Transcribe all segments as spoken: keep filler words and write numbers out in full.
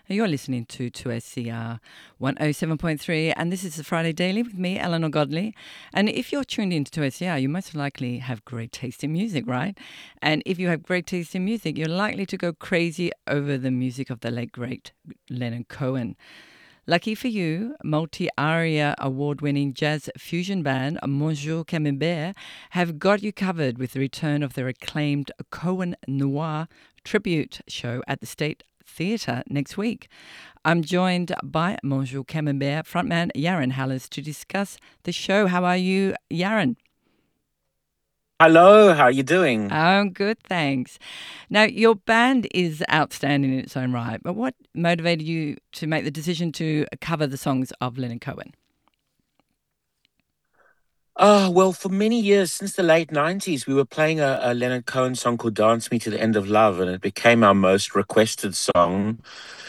You're listening to two S C R one oh seven point three, and this is the Friday Daily with me, Eleanor Godley. And if you're tuned into two S C R, you most likely have great taste in music, right? And if you have great taste in music, you're likely to go crazy over the music of the late, great Leonard Cohen. Lucky for you, multi-ARIA award-winning jazz fusion band Bonjour Camembert have got you covered with the return of their acclaimed Cohen Noir tribute show at the State Theatre next week. I'm joined by Bonjour Camembert frontman Yaron Hallis to discuss the show. How are you, Yaron? Hello, how are you doing? I'm good, thanks. Now, your band is outstanding in its own right, but what motivated you to make the decision to cover the songs of Leonard Cohen? Oh, well, for many years, since the late nineties, we were playing a, a Leonard Cohen song called Dance Me to the End of Love, and it became our most requested song.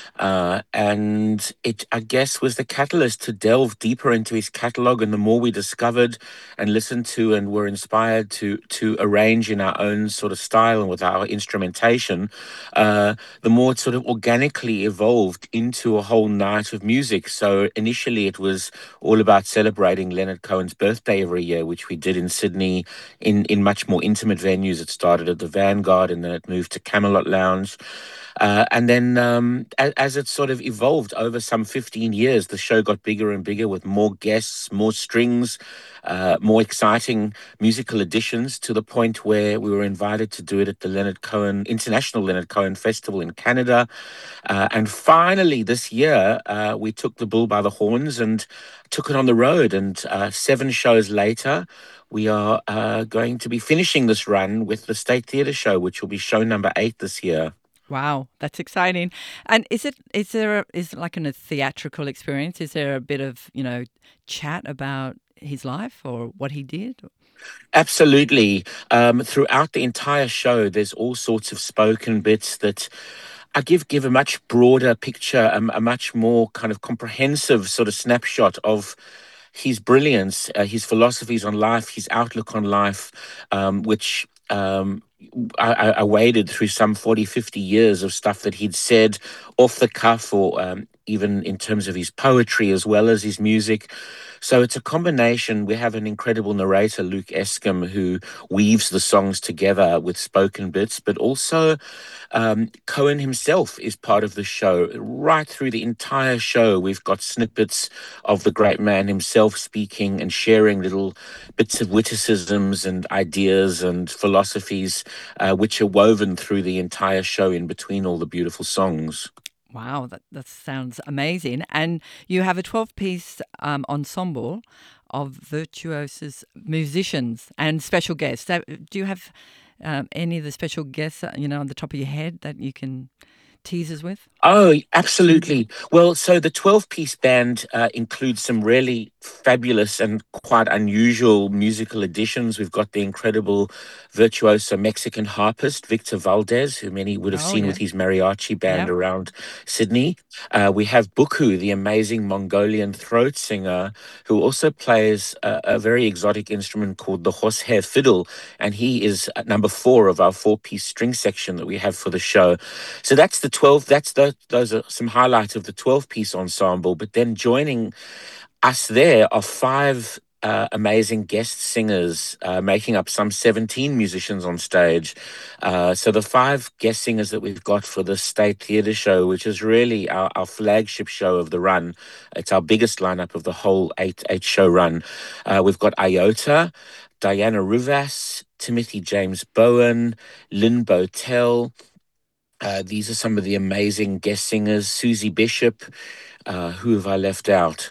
Uh, and it, I guess, was the catalyst to delve deeper into his catalog. And the more we discovered and listened to and were inspired to to arrange in our own sort of style and with our instrumentation, uh, the more it sort of organically evolved into a whole night of music. So initially, it was all about celebrating Leonard Cohen's birthday every year, which we did in Sydney in, in much more intimate venues. It started at the Vanguard and then it moved to Camelot Lounge. Uh, and then um, as, as it sort of evolved over some fifteen years, the show got bigger and bigger with more guests, more strings, uh, more exciting musical additions to the point where we were invited to do it at the Leonard Cohen, International Leonard Cohen Festival in Canada. Uh, and finally, this year, uh, we took the bull by the horns and took it on the road. And uh, seven shows later, we are uh, going to be finishing this run with the State Theatre Show, which will be show number eight this year. Wow, that's exciting. And is it is there a, is it like an, a theatrical experience? Is there a bit of, you know, chat about his life or what he did? Absolutely. Um, throughout the entire show, there's all sorts of spoken bits that I give give a much broader picture, a, a much more kind of comprehensive sort of snapshot of his brilliance, uh, his philosophies on life, his outlook on life, um, which um, I, I I waded through some forty, fifty years of stuff that he'd said off the cuff or um, even in terms of his poetry as well as his music. So it's a combination. We have an incredible narrator, Luke Escom, who weaves the songs together with spoken bits, but also um, Cohen himself is part of the show. Right through the entire show, we've got snippets of the great man himself speaking and sharing little bits of witticisms and ideas and philosophies, uh, which are woven through the entire show in between all the beautiful songs. Wow, that, that sounds amazing. And you have a twelve-piece um, ensemble of virtuosos musicians and special guests. Uh, Do you have um, any of the special guests, uh, you know, on the top of your head that you can tease us with? Oh, absolutely. Well, so the twelve piece band uh, includes some really fabulous and quite unusual musical additions. We've got the incredible virtuoso Mexican harpist, Victor Valdez, who many would have Oh, seen yeah. with his mariachi band Yeah. around Sydney. Uh, we have Buku, the amazing Mongolian throat singer, who also plays a, a very exotic instrument called the horsehair fiddle. And he is at number four of our four piece string section that we have for the show. So that's the twelve. That's the, those are some highlights of the twelve piece ensemble. But then joining us there are five uh, amazing guest singers, uh, making up some seventeen musicians on stage. Uh, so the five guest singers that we've got for the State Theatre Show, which is really our, our flagship show of the run, it's our biggest lineup of the whole eight eight show run. Uh, we've got Iota, Diana Rivas, Timothy James Bowen, Lynn Botel. Uh, these are some of the amazing guest singers. Susie Bishop, uh, who have I left out?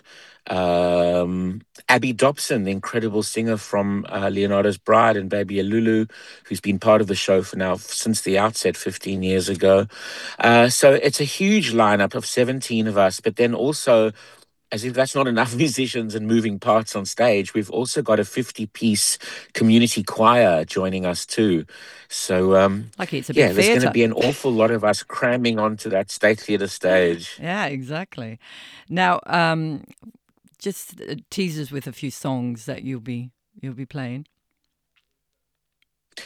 Um, Abby Dobson, the incredible singer from uh, Leonardo's Bride and Baby Alulu, who's been part of the show for now since the outset fifteen years ago. Uh, so it's a huge lineup of seventeen of us, but then also, as if that's not enough musicians and moving parts on stage, we've also got a fifty piece community choir joining us too. So, um, Lucky it's a big yeah, there's going to theatre. be an awful lot of us cramming onto that State Theatre stage. Yeah, exactly. Now, um, just uh, tease us with a few songs that you'll be you'll be playing.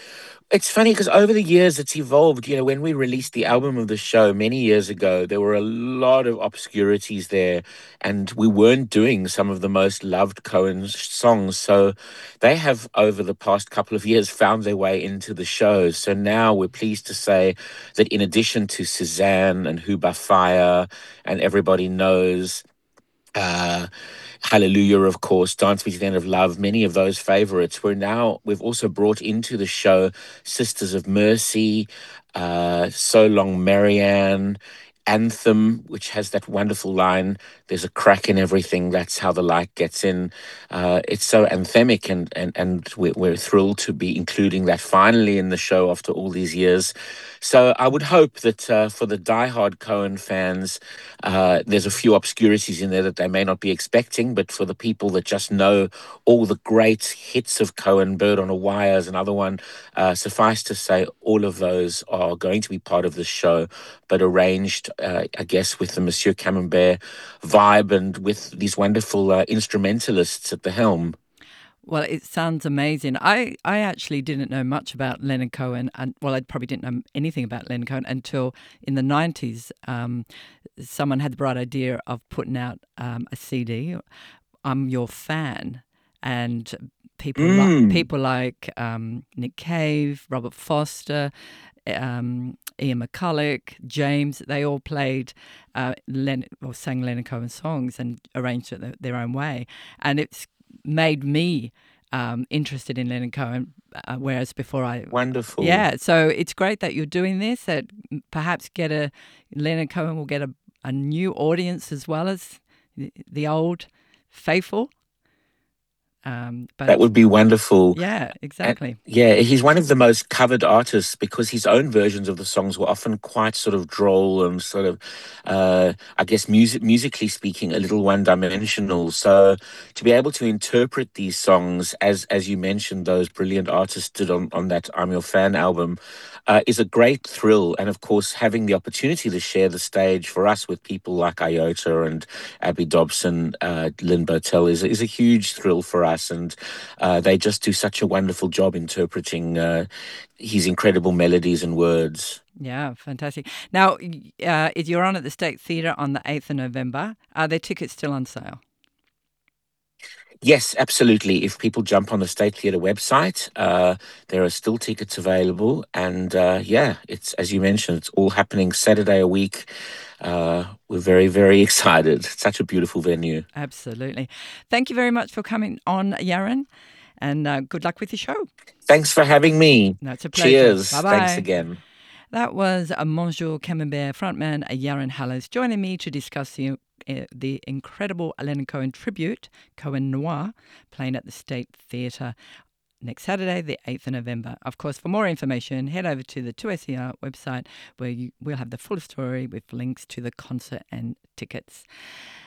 It's funny because over the years it's evolved. You know, when we released the album of the show many years ago, there were a lot of obscurities there, and we weren't doing some of the most loved Cohen songs. So they have, over the past couple of years, found their way into the show. So now we're pleased to say that in addition to Suzanne and Who by Fire and Everybody Knows, uh, Hallelujah, of course, Dance Me to the End of Love, many of those favorites. We're now, we've also brought into the show Sisters of Mercy, uh, So Long Marianne, Anthem, which has that wonderful line, there's a crack in everything, that's how the light gets in. Uh, it's so anthemic, and, and, and we're, we're thrilled to be including that finally in the show after all these years. So I would hope that uh, for the diehard Cohen fans, uh, there's a few obscurities in there that they may not be expecting, but for the people that just know all the great hits of Cohen, Bird on a Wire is another one, uh, suffice to say, all of those are going to be part of the show, but arranged, uh, I guess, with the Monsieur Camembert vibe and with these wonderful uh, instrumentalists at the helm. Well, it sounds amazing. I, I actually didn't know much about Leonard Cohen, and well, I probably didn't know anything about Leonard Cohen until in the nineties. Um, someone had the bright idea of putting out um, a C D. I'm Your Fan, and people like Mm, people like um, Nick Cave, Robert Foster, um, Ian McCulloch, James. They all played uh, Len- or sang Leonard Cohen songs and arranged it their, their own way, and it's made me um, interested in Leonard Cohen, uh, whereas before I, wonderful. yeah. So it's great that you're doing this. That perhaps get a Leonard Cohen will get a, a new audience as well as the, the old faithful. Um, That but would be wonderful. yeah, And exactly. yeah, he's one of the most covered artists because his own versions of the songs were often quite sort of droll and sort of, uh, I guess, music musically speaking, a little one-dimensional. So to be able to interpret these songs, as as you mentioned, those brilliant artists did on on that "I'm Your Fan" album, uh, is a great thrill. And of course, having the opportunity to share the stage for us with people like Iota and Abby Dobson, uh, Lynn Botel is is a huge thrill for us, and uh, they just do such a wonderful job interpreting uh, his incredible melodies and words. Yeah, fantastic. Now, uh, if you're on at the State Theatre on the eighth of November, are there tickets still on sale? Yes, absolutely. If people jump on the State Theatre website, uh, there are still tickets available. And uh, yeah, it's, as you mentioned, it's all happening Saturday a week. Uh, we're very, very excited. It's such a beautiful venue. Absolutely. Thank you very much for coming on, Yaron, and uh, good luck with your show. Thans for having me. No, it's a pleasure. Cheers. Thanks Bye-bye. again. That was a Bonjour Camembert frontman, Yaron Hallas, joining me to discuss the, uh, the incredible Leonard Cohen tribute, Cohen Noir, playing at the State Theatre next Saturday, the eighth of November. Of course, for more information, head over to the two S E R website where you will have the full story with links to the concert and tickets.